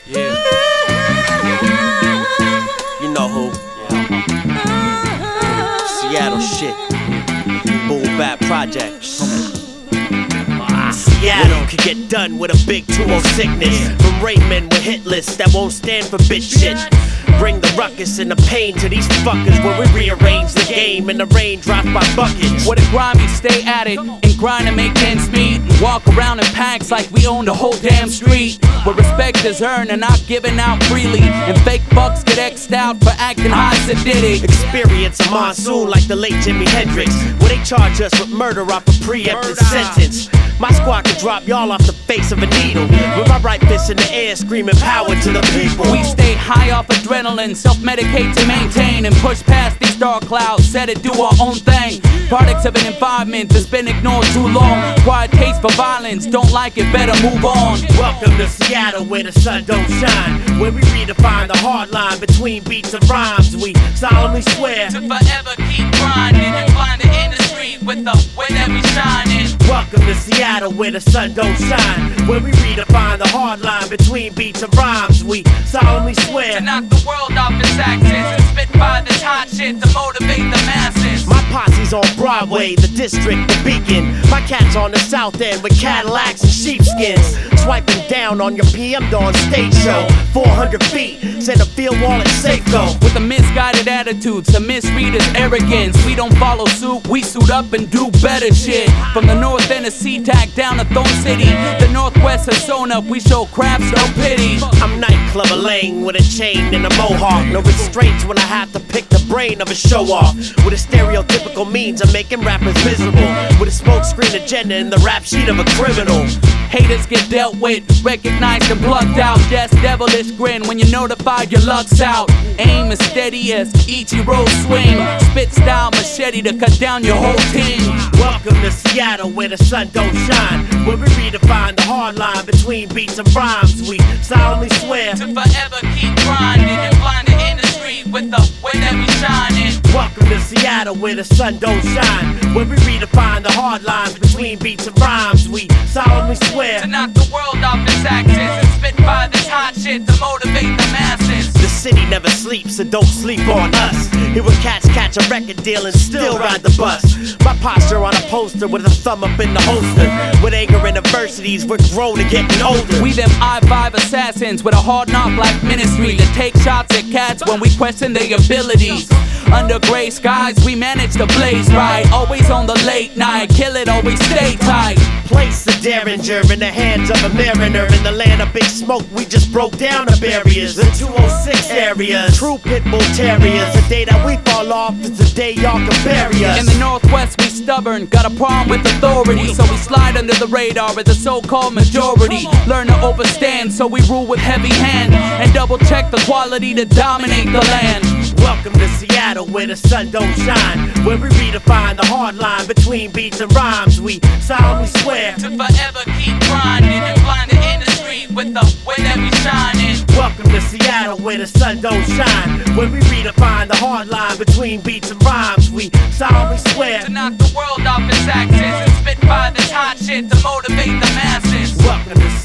Yeah. You know who? Seattle shit. Boom Bap Project. Seattle could get done with a big 2-0 sickness. From Raymond with hit lists that won't stand for bitch shit. Bring the ruckus and the pain to these fuckers when we rearrange the game and the rain drops by buckets. With a grimy, stay at it and grind and make ends meet. Walk around in packs like we own the whole damn street. Where respect is earned and not given out freely. And fake bucks get X'd out for acting high sedity. Experience a monsoon like the late Jimi Hendrix, where they charge us with murder off a preemptive sentence. My squad can drop y'all off the face of a needle, with my right fist in the air screaming power to the people. We stay high off adrenaline, self-medicate to maintain, and push past these dark clouds, set it, do our own thing. Products of an environment that's been ignored too long. Quiet taste for violence, don't like it, better move on. Welcome to Seattle where the sun don't shine, where we redefine the hard line between beats and rhymes. We solemnly swear to forever keep grinding and find the industry with the way that we shining. Welcome to Seattle where the sun don't shine, where we redefine the hard line between beats and rhymes. We solemnly swear to knock the world off its axis and spit by this hot shit to motivate the masses. My posse's on Broadway, the district, the beacon. My cat's on the south end with Cadillacs and sheepskins. Swiping down on your PM Dawn stage show. 400 feet, send a field wall at Safeco. With a misguided attitude, some misreaders' arrogance. We don't follow suit, we suit up and do better shit. From the north end of SeaTac down to Thorn City, the northwest has sewn up, we show crabs no pity. I'm nightclubber Lane with a chain and a mohawk. No restraints when I have to pick the brain of a show-off. With a stereotypical means of making rappers miserable. With a smokescreen agenda and the rap sheet of a criminal. Haters get dealt with, recognized and plucked out. Just devilish grin when you notify your luck's out. Aim as steady as Ichiro swing. Spit style machete to cut down your whole team. Welcome to Seattle where the sun don't shine, where we redefine the hard line between beats and rhymes. We solemnly swear to forever keep grinding and blind the industry with the way that we shining. Welcome to Seattle where the sun don't shine, where we redefine the hard lines between beats and rhymes. We solemnly swear to knock the world off its axis and spit by this hot shit to motivate the masses. The city never sleeps, so don't sleep on us. Here where cats catch a record deal and still ride the bus. My posture on a poster with a thumb up in the holster. With anger and adversities, we're grown and getting older. We them I-5 assassins with a hard knock like ministry to take shots at cats when we question their abilities. Under gray skies, we manage to blaze right. Always on the late night, kill it, always stay tight. Place a derringer in the hands of a mariner. In the land of big smoke, we just broke down the barriers. The 206 areas, true pit bull terriers. The day that we fall off is the day y'all can bury us. In the northwest, we stubborn, got a problem with authority. So we slide under the radar of the so-called majority. Learn to overstand, so we rule with heavy hand. And double check the quality to dominate the land. Welcome to Seattle where the sun don't shine, where we redefine the hard line between beats and rhymes. We solemnly swear to forever keep grinding and blind the industry with the way that we shining. Welcome to Seattle where the sun don't shine, where we redefine the hard line between beats and rhymes. We solemnly swear to knock the world off its axis and spit by this hot shit to motivate the masses. Welcome to